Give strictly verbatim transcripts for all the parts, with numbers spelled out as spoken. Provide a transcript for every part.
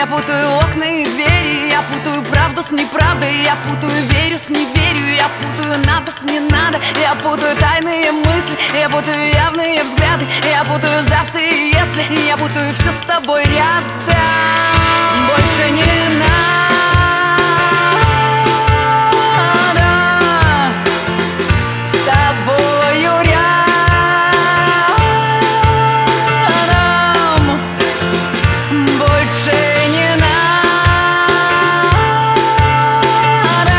Я путаю окна и двери, я путаю правду с неправдой, я путаю верю с неверию, я путаю надо с не надо, я путаю тайные мысли, я путаю явные взгляды, я путаю за все и если, я путаю все с тобой рядом. Больше не надо с тобою рядом. Больше не надо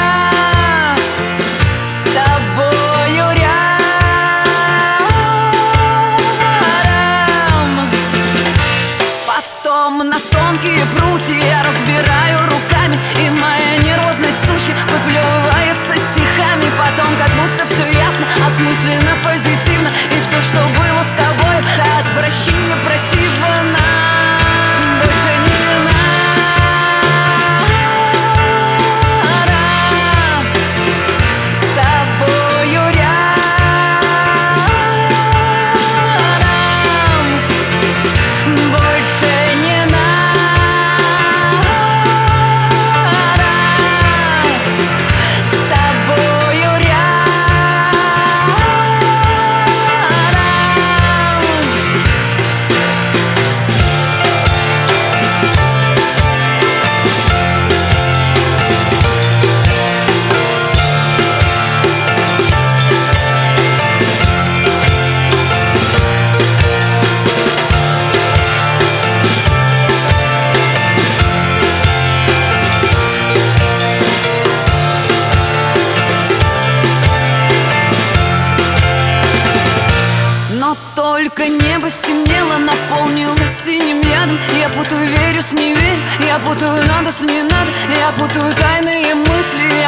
с тобою рядом. Потом на тонкие прутья я разбираю руками, и моя нервозность сучья выплевывается стихами. Потом как будто все ясно, осмысленно, позитивно, и все, что было с тобой, до отвращения противно. Больше не надо с тобою рядом. Больше не надо с тобою Но только небо стемнело, наполнилось синим ядом. Я путаю верю с неверью, я путаю надо с не надо, я путаю тайные мысли,